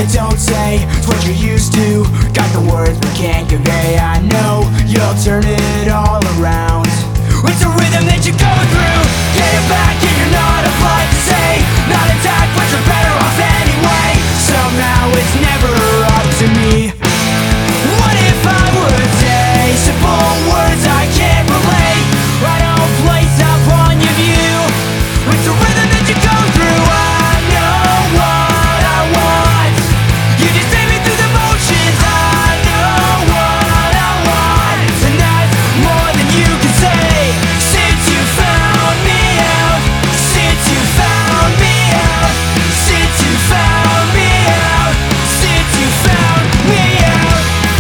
I don't say, it's what you're used to. Got the words but can't convey. I know you'll turn it all around. It's a rhythm that you go through. Get it back and you're not afraid to say, not attacked but you're better off anyway. Somehow it's never up to me. What if I would say simple words I can't relate? I don't place upon your view. It's a rhythm that you go through. I know what I want. You just take me through the motions. I know what I want, and that's more than you can say. Since you found me out, since you found me out, since you found me out, since you found me out.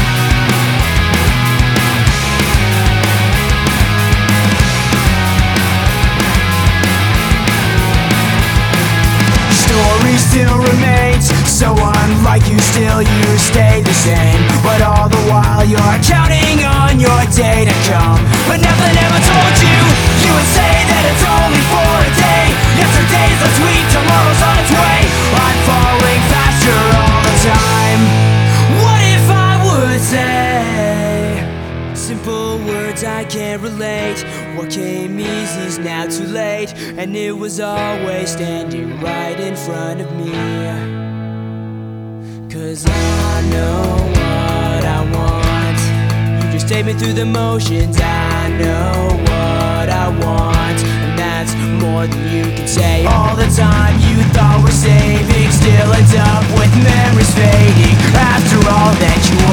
Story still remains, so unlike you, still you stay the same. But all the while you're counting on your day to come. But nothing ever told you, you would say that it's only for a day. Yesterday's last week, tomorrow's on its way. I'm falling faster all the time. What if I would say simple words I can't relate? What came easy's now too late, and it was always standing right in front of me. 'Cause I know what I want. You just take me through the motions. I know what I want, and that's more than you can say. All the time you thought we're saving still ends up with memories fading. After all that you